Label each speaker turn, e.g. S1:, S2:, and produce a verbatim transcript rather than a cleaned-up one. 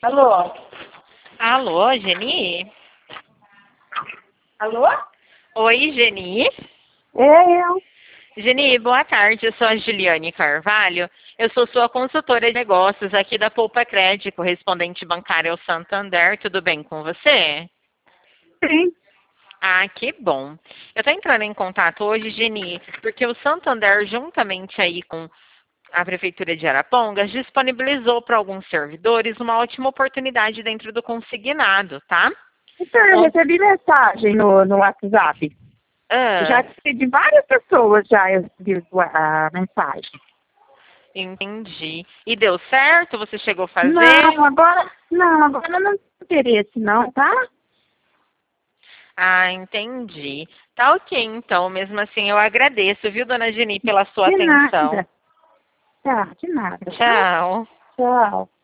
S1: Alô?
S2: Alô, Geni?
S1: Alô?
S2: Oi, Geni.
S1: É eu.
S2: Geni, boa tarde. Eu sou a Juliane Carvalho. Eu sou sua consultora de negócios aqui da Poupa Crédito, correspondente bancário ao Santander. Tudo bem com você?
S1: Sim.
S2: Ah, que bom. Eu estou entrando em contato hoje, Geni, porque o Santander, juntamente aí com a Prefeitura de Arapongas, disponibilizou para alguns servidores uma ótima oportunidade dentro do consignado, tá?
S1: Então, eu
S2: Bom,
S1: recebi mensagem no, no WhatsApp. Já
S2: ah,
S1: recebi de várias pessoas já eu recebi a mensagem.
S2: entendi. E deu certo? Você chegou a fazer?
S1: Não, agora não, agora não tem interesse não, tá?
S2: Ah, entendi. Tá ok, então. Mesmo assim, eu agradeço, viu, dona Geni, pela sua
S1: De
S2: atenção.
S1: nada. Tá, de nada, tá?
S2: Tchau.
S1: Tchau.